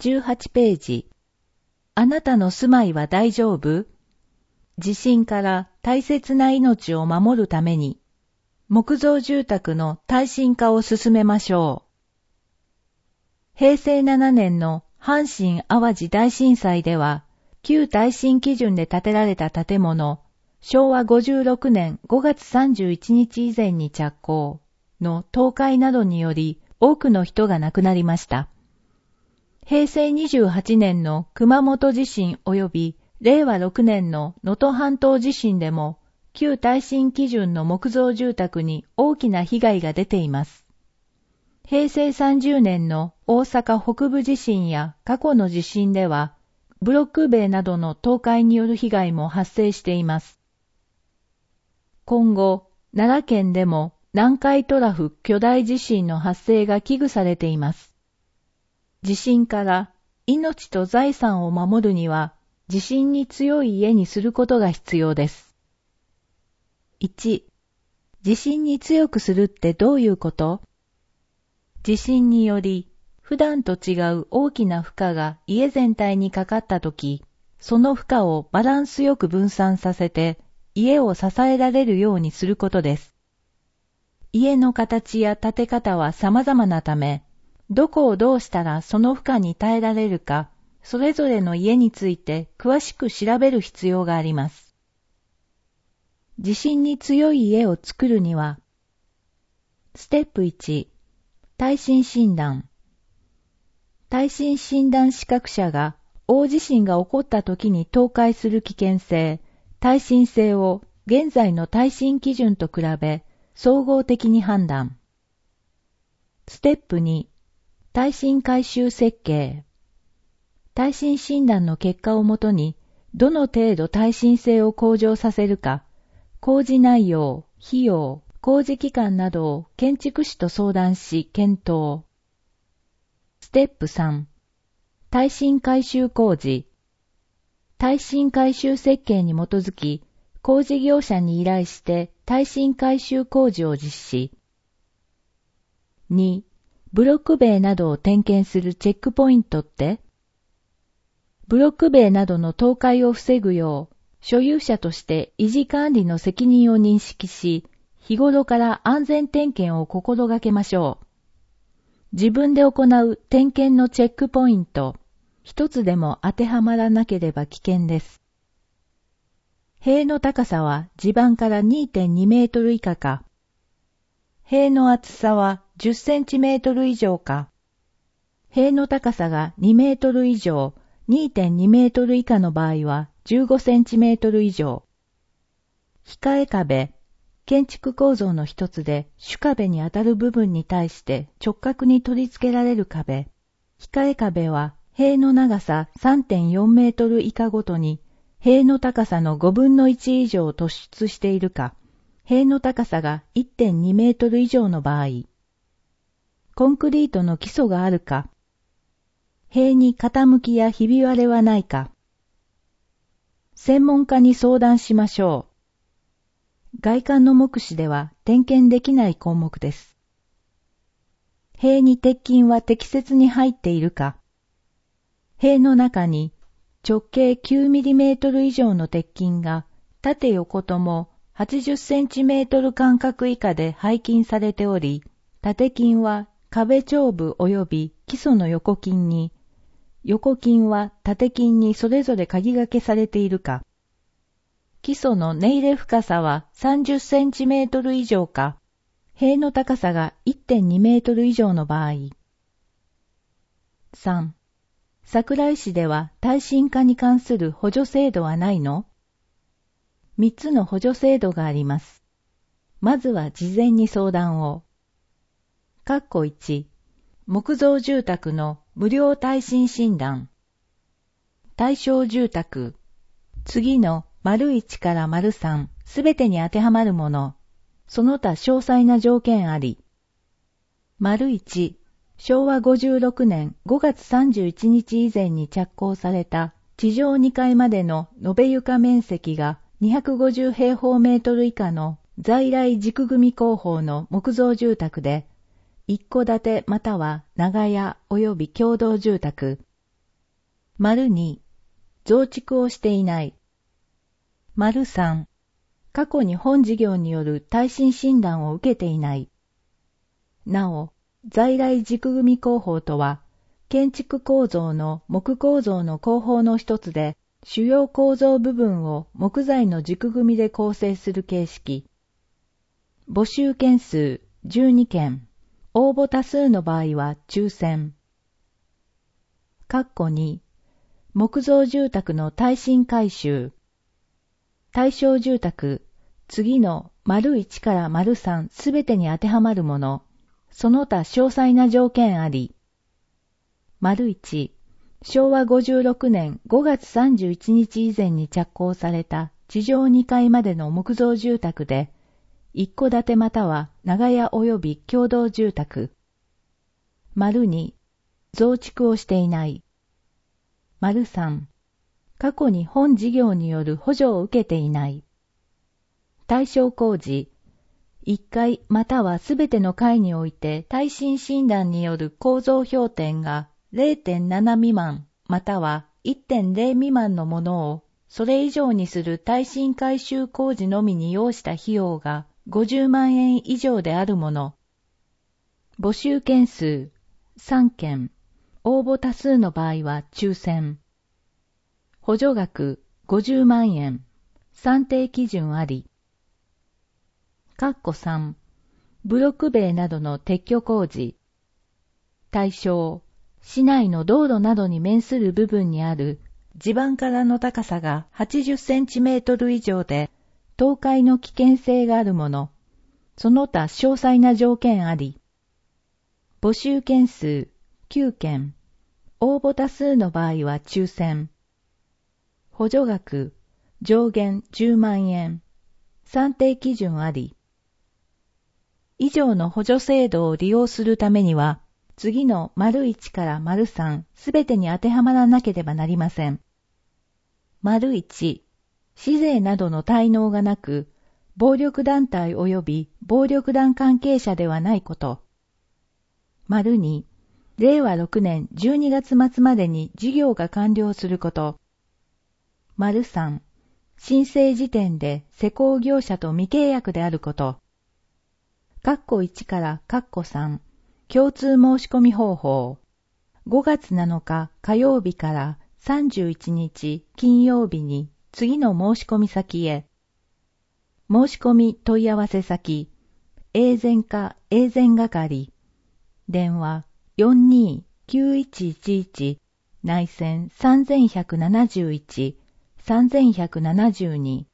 18ページ。あなたの住まいは大丈夫？地震から大切な命を守るために、木造住宅の耐震化を進めましょう。平成7年の阪神・淡路大震災では、旧耐震基準で建てられた建物、昭和56年5月31日以前に着工の倒壊などにより多くの人が亡くなりました。平成28年の熊本地震及び令和6年の能登半島地震でも旧耐震基準の木造住宅に大きな被害が出ています。平成30年の大阪北部地震や過去の地震ではブロック塀などの倒壊による被害も発生しています。今後、奈良県でも南海トラフ巨大地震の発生が危惧されています。地震から命と財産を守るには、地震に強い家にすることが必要です。1. 地震に強くするってどういうこと？地震により、普段と違う大きな負荷が家全体にかかったとき、その負荷をバランスよく分散させて、家を支えられるようにすることです。家の形や建て方は様々なため、どこをどうしたらその負荷に耐えられるか、それぞれの家について詳しく調べる必要があります。地震に強い家を作るには、ステップ1、耐震診断。耐震診断資格者が大地震が起こった時に倒壊する危険性、耐震性を現在の耐震基準と比べ総合的に判断。ステップ2、耐震改修設計。耐震診断の結果をもとに、どの程度耐震性を向上させるか、工事内容、費用、工事期間などを建築士と相談し検討。ステップ3、耐震改修工事。耐震改修設計に基づき、工事業者に依頼して耐震改修工事を実施。2、ブロック塀などを点検するチェックポイントって？ブロック塀などの倒壊を防ぐよう、所有者として維持管理の責任を認識し、日頃から安全点検を心がけましょう。自分で行う点検のチェックポイント、一つでも当てはまらなければ危険です。塀の高さは地盤から 2.2 メートル以下か。塀の厚さは10センチメートル以上か。塀の高さが2メートル以上、2.2 メートル以下の場合は15センチメートル以上。控え壁、建築構造の一つで主壁にあたる部分に対して直角に取り付けられる壁。控え壁は塀の長さ 3.4 メートル以下ごとに塀の高さの5分の1以上突出しているか、塀の高さが 1.2 メートル以上の場合、コンクリートの基礎があるか、塀に傾きやひび割れはないか、専門家に相談しましょう。外観の目視では点検できない項目です。塀に鉄筋は適切に入っているか、塀の中に直径9ミリメートル以上の鉄筋が縦横とも80センチメートル間隔以下で配筋されており、縦筋は壁頂部及び基礎の横筋に、横筋は縦筋にそれぞれ鍵掛けされているか、基礎の根入れ深さは30センチメートル以上か、塀の高さが 1.2 メートル以上の場合。3. 桜井市では耐震化に関する補助制度はないの？ 3 つの補助制度があります。まずは事前に相談を。1. 木造住宅の無料耐震診断。対象住宅。次の ① から ③ すべてに当てはまるもの。その他詳細な条件あり。①昭和56年5月31日以前に着工された地上2階までの延べ床面積が250平方メートル以下の在来軸組工法の木造住宅で、一戸建てまたは長屋及び共同住宅、 2、増築をしていない。3、過去に本事業による耐震診断を受けていない。なお、在来軸組工法とは、建築構造の木構造の工法の一つで、主要構造部分を木材の軸組で構成する形式。募集件数12件、応募多数の場合は抽選。2、木造住宅の耐震改修。対象住宅、次の1から3すべてに当てはまるもの、その他詳細な条件あり。1、昭和56年5月31日以前に着工された地上2階までの木造住宅で、一戸建てまたは長屋及び共同住宅。2、増築をしていない。3、過去に本事業による補助を受けていない。対象工事、1階またはすべての階において耐震診断による構造評点が 0.7 未満または 1.0 未満のものをそれ以上にする耐震改修工事のみに要した費用が50万円以上であるもの。募集件数3件、応募多数の場合は抽選。補助額50万円、算定基準あり。3、ブロック塀などの撤去工事。対象、市内の道路などに面する部分にある地盤からの高さが80センチメートル以上で倒壊の危険性があるもの、その他詳細な条件あり。募集件数9件、応募多数の場合は抽選。補助額上限10万円、算定基準あり。以上の補助制度を利用するためには、次の1から3すべてに当てはまらなければなりません。1、市税などの滞納がなく、暴力団体及び暴力団関係者ではないこと。2、令和6年12月末までに事業が完了すること。3、申請時点で施工業者と未契約であること。1から3、共通申し込み方法。5月7日火曜日から31日金曜日に次の申し込み先へ。申し込み問い合わせ先、永全課永全係。電話42-9111内線3171-3172